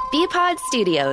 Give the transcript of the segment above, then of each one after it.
Bpod Studios.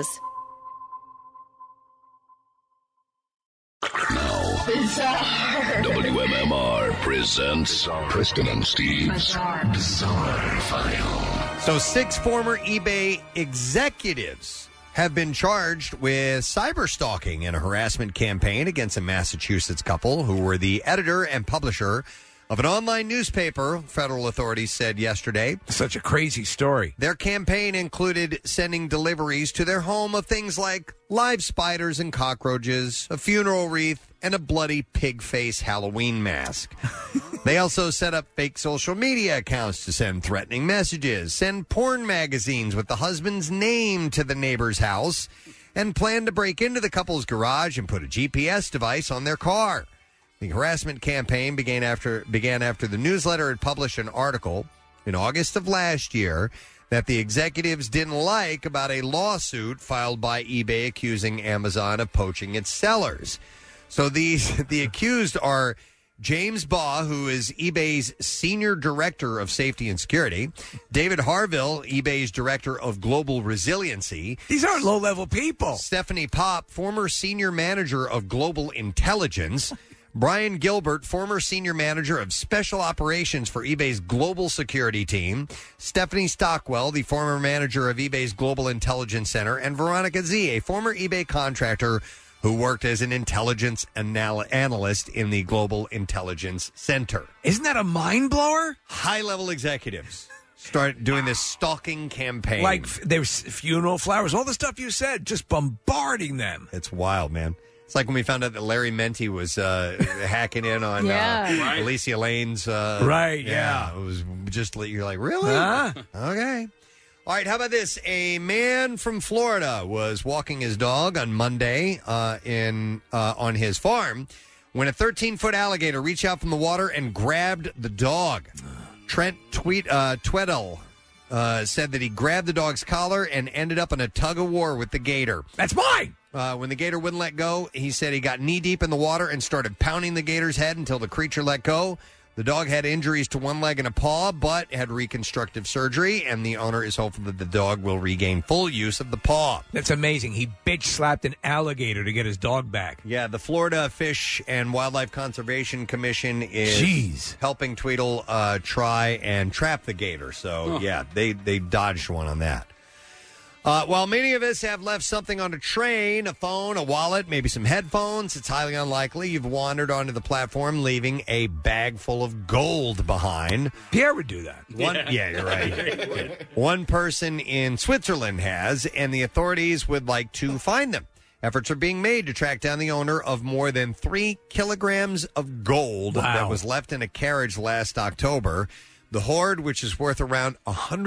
WMMR presents Preston and Steve's Bizarre File. So 6 former eBay executives have been charged with cyber stalking and a harassment campaign against a Massachusetts couple who were the editor and publisher of an online newspaper, federal authorities said yesterday. Such a crazy story. Their campaign included sending deliveries to their home of things like live spiders and cockroaches, a funeral wreath, and a bloody pig face Halloween mask. They also set up fake social media accounts to send threatening messages, send porn magazines with the husband's name to the neighbor's house, and planned to break into the couple's garage and put a GPS device on their car. The harassment campaign began after the newsletter had published an article in August of last year that the executives didn't like about a lawsuit filed by eBay accusing Amazon of poaching its sellers. So the accused are James Baugh, who is eBay's Senior Director of Safety and Security, David Harville, eBay's Director of Global Resiliency. These aren't low-level people. Stephanie Pop, former Senior Manager of Global Intelligence. Brian Gilbert, former Senior Manager of Special Operations for eBay's Global Security Team. Stephanie Stockwell, the former Manager of eBay's Global Intelligence Center. And Veronica Z, a former eBay contractor who worked as an intelligence analyst in the Global Intelligence Center. Isn't that a mind-blower? High-level executives start doing this stalking campaign. Like there's funeral flowers, all the stuff you said, just bombarding them. It's wild, man. It's like when we found out that Larry Menti was hacking in on Alicia Lane's. Right, yeah. It was just, you're like, really? Okay. All right, how about this? A man from Florida was walking his dog on Monday on his farm when a 13-foot alligator reached out from the water and grabbed the dog. Trent Tweddle said that he grabbed the dog's collar and ended up in a tug-of-war with the gator. That's mine! When the gator wouldn't let go, he said he got knee-deep in the water and started pounding the gator's head until the creature let go. The dog had injuries to one leg and a paw, but had reconstructive surgery, and the owner is hopeful that the dog will regain full use of the paw. That's amazing. He bitch-slapped an alligator to get his dog back. Yeah, the Florida Fish and Wildlife Conservation Commission is helping Tweedle try and trap the gator. So, yeah, they dodged one on that. While many of us have left something on a train, a phone, a wallet, maybe some headphones, it's highly unlikely you've wandered onto the platform leaving a bag full of gold behind. Pierre would do that. Yeah, you're right. One person in Switzerland has, and the authorities would like to find them. Efforts are being made to track down the owner of more than 3 kilograms of gold that was left in a carriage last October. The hoard, which is worth around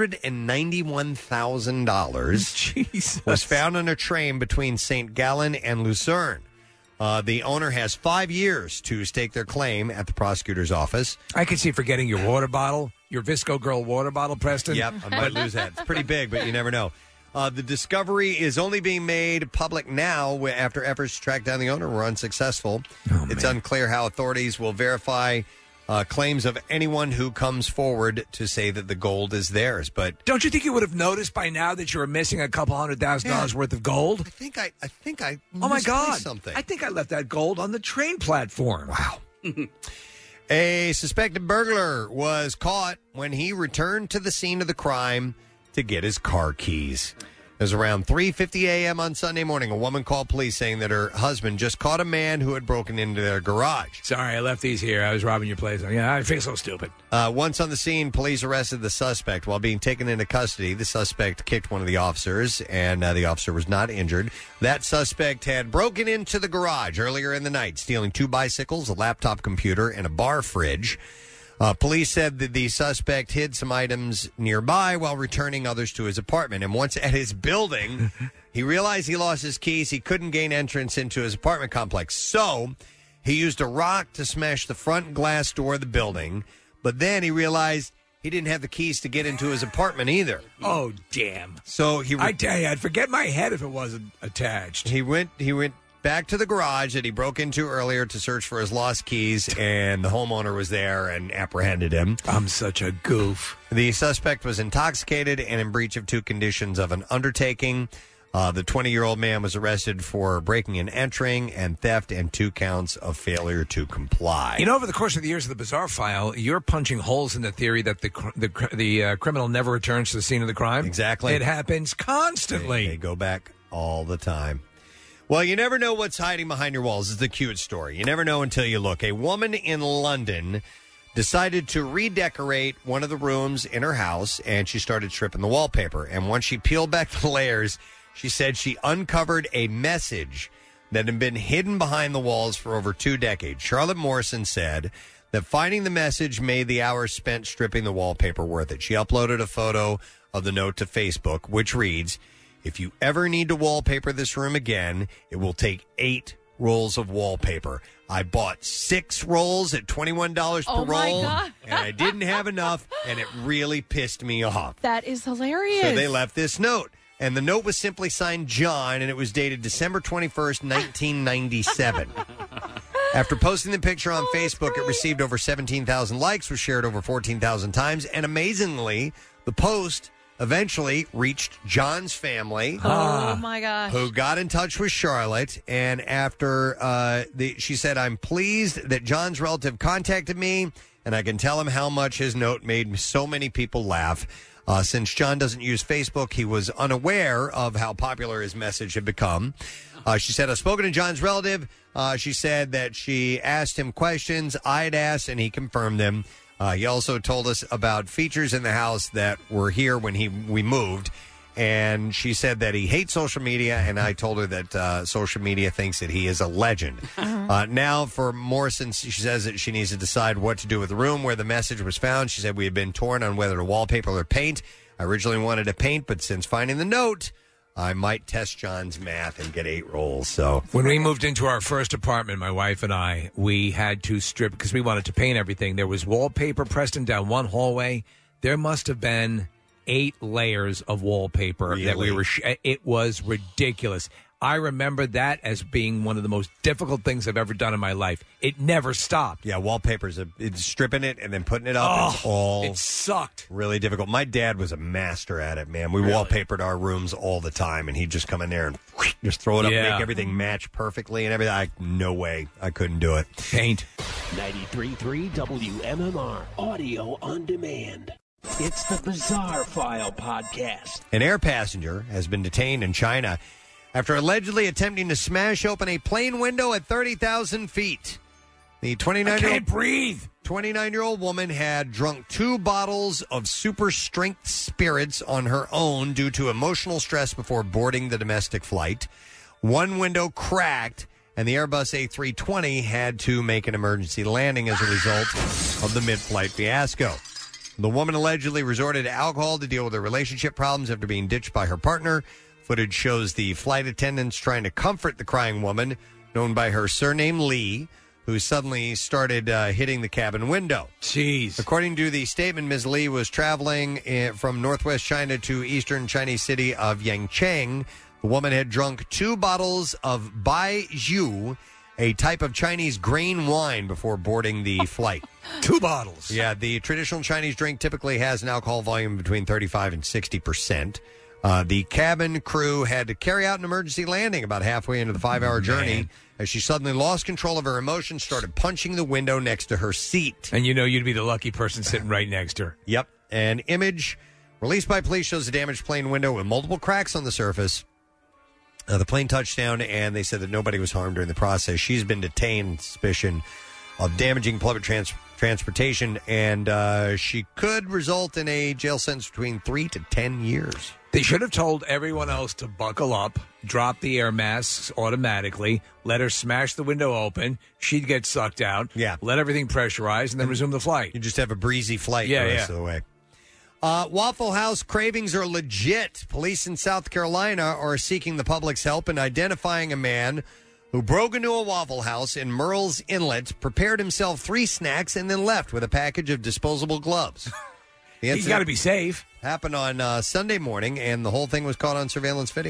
$191,000, was found on a train between St. Gallen and Lucerne. The owner has 5 years to stake their claim at the prosecutor's office. I can see forgetting your water bottle, your Visco Girl water bottle, Preston. Yep, I might lose that. It's pretty big, but you never know. The discovery is only being made public now after efforts to track down the owner were unsuccessful. It's unclear how authorities will verify claims of anyone who comes forward to say that the gold is theirs. But don't you think you would have noticed by now that you were missing a couple $100,000 worth of gold? I think I oh my God, something. I think I left that gold on the train platform. Wow. A suspected burglar was caught when he returned to the scene of the crime to get his car keys. It was around 3:50 a.m. on Sunday morning. A woman called police saying that her husband just caught a man who had broken into their garage. Sorry, I left these here. I was robbing your place. Yeah, I feel so stupid. Once on the scene, police arrested the suspect. While being taken into custody, the suspect kicked one of the officers, and the officer was not injured. That suspect had broken into the garage earlier in the night, stealing 2 bicycles, a laptop computer, and a bar fridge. Police said that the suspect hid some items nearby while returning others to his apartment. And once at his building, he realized he lost his keys. He couldn't gain entrance into his apartment complex. So he used a rock to smash the front glass door of the building. But then he realized he didn't have the keys to get into his apartment either. Oh, damn. So I tell you, I'd forget my head if it wasn't attached. He went back to the garage that he broke into earlier to search for his lost keys, and the homeowner was there and apprehended him. I'm such a goof. The suspect was intoxicated and in breach of 2 conditions of an undertaking. The 20-year-old man was arrested for breaking and entering and theft and 2 counts of failure to comply. You know, over the course of the years of the Bizarre File, you're punching holes in the theory that the criminal never returns to the scene of the crime. Exactly. It happens constantly. They go back all the time. Well, you never know what's hiding behind your walls. This is the cute story. You never know until you look. A woman in London decided to redecorate one of the rooms in her house, and she started stripping the wallpaper. And once she peeled back the layers, she said she uncovered a message that had been hidden behind the walls for over 2 decades. Charlotte Morrison said that finding the message made the hours spent stripping the wallpaper worth it. She uploaded a photo of the note to Facebook, which reads, "If you ever need to wallpaper this room again, it will take 8 rolls of wallpaper. I bought 6 rolls at $21 per roll, God. and I didn't have enough, and it really pissed me off." That is hilarious. So they left this note. And the note was simply signed John, and it was dated December 21st, 1997. After posting the picture on Facebook, it received over 17,000 likes, was shared over 14,000 times, and amazingly, the post eventually reached John's family. Oh, my gosh. Who got in touch with Charlotte, and after she said, "I'm pleased that John's relative contacted me, and I can tell him how much his note made so many people laugh. Since John doesn't use Facebook, he was unaware of how popular his message had become." She said, "I've spoken to John's relative." She said that she asked him questions I'd asked, and he confirmed them. He also told us about features in the house that were here when we moved. And she said that he hates social media, and I told her that social media thinks that he is a legend. Now, for Morrison, she says that she needs to decide what to do with the room where the message was found. She said, "We had been torn on whether to wallpaper or paint. I originally wanted to paint, but since finding the note, I might test John's math and get 8 rolls." So when we moved into our first apartment, my wife and I, we had to strip because we wanted to paint everything. There was wallpaper pressed in down one hallway. There must have been 8 layers of wallpaper that we were. It was ridiculous. I remember that as being one of the most difficult things I've ever done in my life. It never stopped. Yeah, wallpaper's it's stripping it and then putting it up. It sucked. Really difficult. My dad was a master at it, man. We wallpapered our rooms all the time, and he'd just come in there and just throw it up, and make everything match perfectly and everything. No way. I couldn't do it. Paint. 93.3 WMMR. Audio on demand. It's the Bizarre File podcast. An air passenger has been detained in China after allegedly attempting to smash open a plane window at 30,000 feet. The 29-year-old woman had drunk 2 bottles of super strength spirits on her own due to emotional stress before boarding the domestic flight. One window cracked, and the Airbus A320 had to make an emergency landing as a result of the mid-flight fiasco. The woman allegedly resorted to alcohol to deal with her relationship problems after being ditched by her partner. Footage shows the flight attendants trying to comfort the crying woman, known by her surname Lee, who suddenly started hitting the cabin window. Jeez. According to the statement, Ms. Lee was traveling from northwest China to eastern Chinese city of Yangcheng. The woman had drunk 2 bottles of baijiu, a type of Chinese grain wine, before boarding the flight. 2 bottles. Yeah, the traditional Chinese drink typically has an alcohol volume between 35 and 60%. The cabin crew had to carry out an emergency landing about halfway into the 5-hour journey as she suddenly lost control of her emotions, started punching the window next to her seat. And you know you'd be the lucky person sitting right next to her. Yep. An image released by police shows a damaged plane window with multiple cracks on the surface. The plane touched down, and they said that nobody was harmed during the process. She's been detained on suspicion of damaging public transportation, and she could result in a jail sentence between 3 to 10 years. They should have told everyone else to buckle up, drop the air masks automatically, let her smash the window open, she'd get sucked out, let everything pressurize, and then resume the flight. You just have a breezy flight the rest of the way. Waffle House cravings are legit. Police in South Carolina are seeking the public's help in identifying a man who broke into a Waffle House in Murrells Inlet, prepared himself 3 snacks, and then left with a package of disposable gloves. He's got to be safe. Happened on Sunday morning, and the whole thing was caught on surveillance video.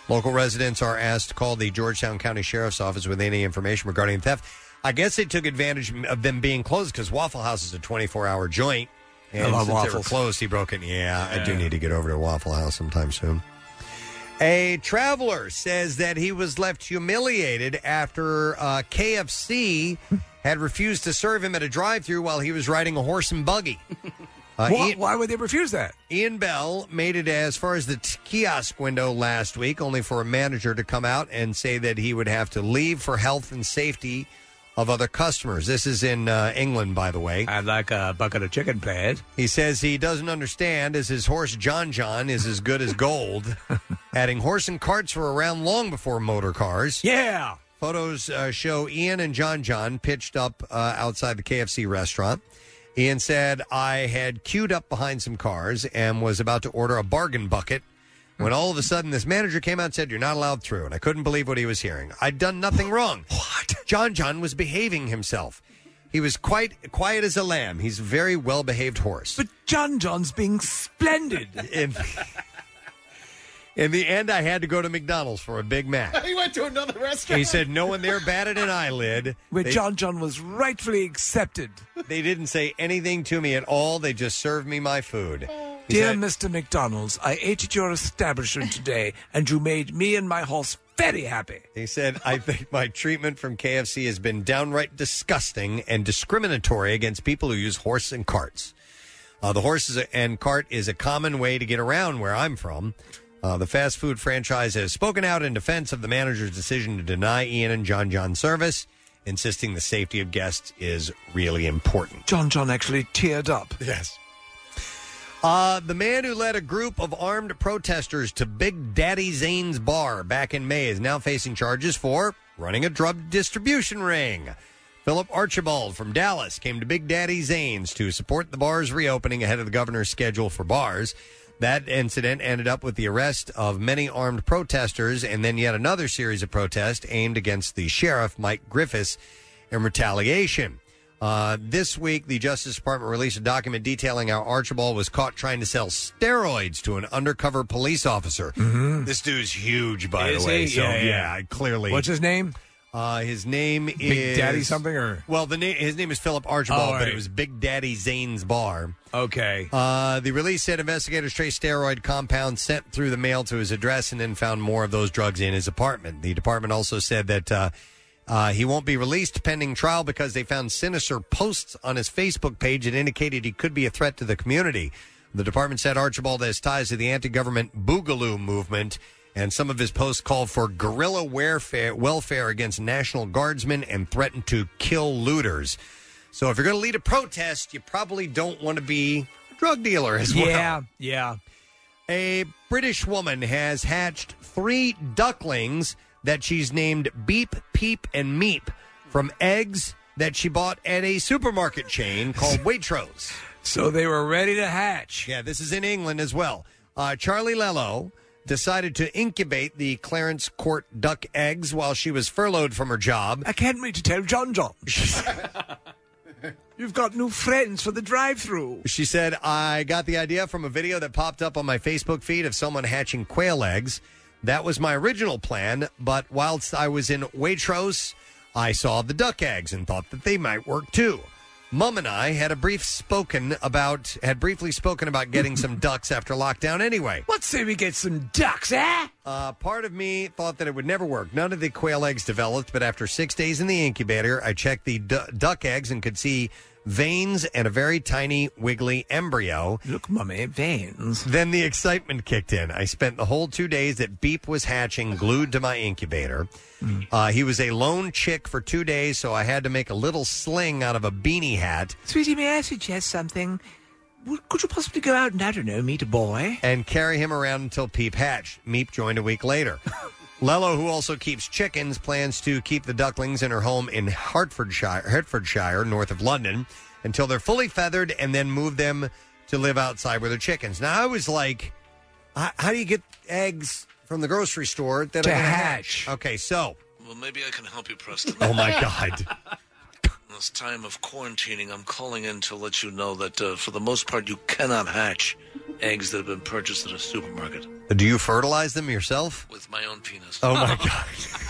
Local residents are asked to call the Georgetown County Sheriff's Office with any information regarding the theft. I guess they took advantage of them being closed because Waffle House is a 24-hour joint. And I love since waffles. they were closed, he broke it. Yeah, I do need to get over to Waffle House sometime soon. A traveler says that he was left humiliated after KFC had refused to serve him at a drive-thru while he was riding a horse and buggy. Why would they refuse that? Ian Bell made it as far as the kiosk window last week, only for a manager to come out and say that he would have to leave for health and safety of other customers. This is in England, by the way. I'd like a bucket of chicken, please. He says he doesn't understand as his horse John John is as good as gold. Adding horse and carts were around long before motor cars. Yeah. Photos show Ian and John John pitched up outside the KFC restaurant. Ian said, I had queued up behind some cars and was about to order a bargain bucket when all of a sudden this manager came out and said, you're not allowed through. And I couldn't believe what he was hearing. I'd done nothing wrong. What? John John was behaving himself. He was quite quiet as a lamb. He's a very well-behaved horse. But John John's being splendid. In the end, I had to go to McDonald's for a Big Mac. He went to another restaurant. He said no one there batted an eyelid. Where John John was rightfully accepted. They didn't say anything to me at all. They just served me my food. He Dear said, Mr. McDonald's, I ate at your establishment today, and you made me and my horse very happy. He said, I think my treatment from KFC has been downright disgusting and discriminatory against people who use horse and carts. The horse and cart is a common way to get around where I'm from. The fast food franchise has spoken out in defense of the manager's decision to deny Ian and John John service, insisting the safety of guests is really important. John John actually teared up. Yes. The man who led a group of armed protesters to Big Daddy Zane's bar back in May is now facing charges for running a drug distribution ring. Philip Archibald from Dallas came to Big Daddy Zane's to support the bar's reopening ahead of the governor's schedule for bars. That incident ended up with the arrest of many armed protesters and then yet another series of protests aimed against the sheriff, Mike Griffiths, in retaliation. This week, the Justice Department released a document detailing how Archibald was caught trying to sell steroids to an undercover police officer. Mm-hmm. This dude's huge, by Is the way. he? So, Yeah. clearly. What's his name? His name is Big Daddy something, or well, his name is Philip Archibald, Oh, right. but it was Big Daddy Zane's bar. Okay. The release said investigators traced steroid compounds sent through the mail to his address and then found more of those drugs in his apartment. The department also said that he won't be released pending trial because they found sinister posts on his Facebook page that indicated he could be a threat to the community. The department said Archibald has ties to the anti-government Boogaloo movement, and some of his posts called for guerrilla welfare against National Guardsmen and threatened to kill looters. So if you're going to lead a protest, you probably don't want to be a drug dealer as well. Yeah. A British woman has hatched 3 ducklings that she's named Beep, Peep, and Meep from eggs that she bought at a supermarket chain called Waitrose. So they were ready to hatch. Yeah, this is in England as well. Charlie Lello decided to incubate the Clarence Court duck eggs while she was furloughed from her job. I can't wait to tell John John. You've got new friends for the drive-thru. She said, I got the idea from a video that popped up on my Facebook feed of someone hatching quail eggs. That was my original plan, but whilst I was in Waitrose, I saw the duck eggs and thought that they might work too. Mom and I had briefly spoken about getting some ducks after lockdown anyway. Let's say we get some ducks, eh? Part of me thought that it would never work. None of the quail eggs developed, but after 6 days in the incubator, I checked the duck eggs and could see veins and a very tiny, wiggly embryo. Look, Mummy, veins. Then the excitement kicked in. I spent the whole 2 days that Beep was hatching glued to my incubator. He was a lone chick for 2 days, so I had to make a little sling out of a beanie hat. Sweetie, may I suggest something? Could you possibly go out and, I don't know, meet a boy? And carry him around until Peep hatched. Meep joined a week later. Lello, who also keeps chickens, plans to keep the ducklings in her home in Hertfordshire, north of London, until they're fully feathered and then move them to live outside with their chickens. Now, I was like, how do you get eggs from the grocery store that to are gonna hatch? Okay, so. Well, maybe I can help you, Preston. Oh, my God. In this time of quarantining, I'm calling in to let you know that for the most part, you cannot hatch eggs that have been purchased at a supermarket Do you fertilize them yourself? with my own penis. Oh, my God.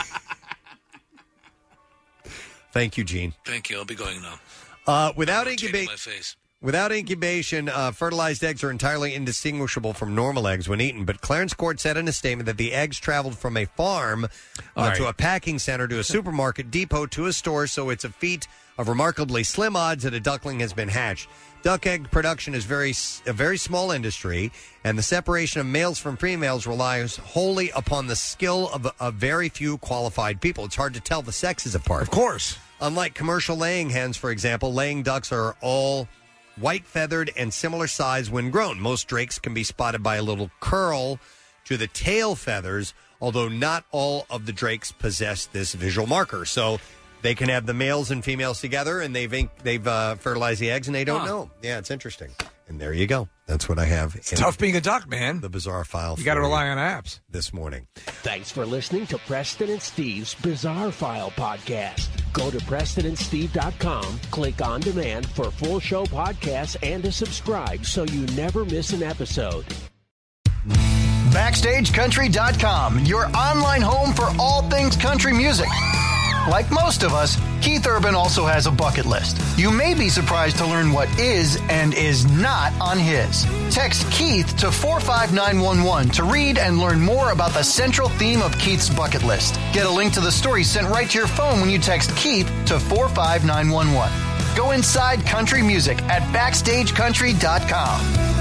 Thank you, Gene. Thank you. I'll be going now. Without Rotating my face. incubation, fertilized eggs are entirely indistinguishable from normal eggs when eaten. But Clarence Court said in a statement that the eggs traveled from a farm to a packing center to a supermarket depot to a store, so it's a feat of remarkably slim odds that a duckling has been hatched. Duck egg production is a very small industry, and the separation of males from females relies wholly upon the skill of a very few qualified people. It's hard to tell the sexes apart. Of course. Unlike commercial laying hens, for example, laying ducks are all white-feathered and similar size when grown. Most drakes can be spotted by a little curl to the tail feathers, although not all of the drakes possess this visual marker. So they can have the males and females together, and they've fertilized the eggs, and they don't know. Yeah, it's interesting. And there you go. That's what I have. It's tough being a duck, man. The Bizarre File. You got to rely on apps. This morning. Thanks for listening to Preston and Steve's Bizarre File podcast. Go to PrestonandSteve.com, click on demand for full show podcasts and to subscribe so you never miss an episode. BackstageCountry.com, your online home for all things country music. Like most of us, Keith Urban also has a bucket list. You may be surprised to learn what is and is not on his. Text Keith to 45911 to read and learn more about the central theme of Keith's bucket list. Get a link to the story sent right to your phone when you text Keith to 45911. Go inside country music at BackstageCountry.com.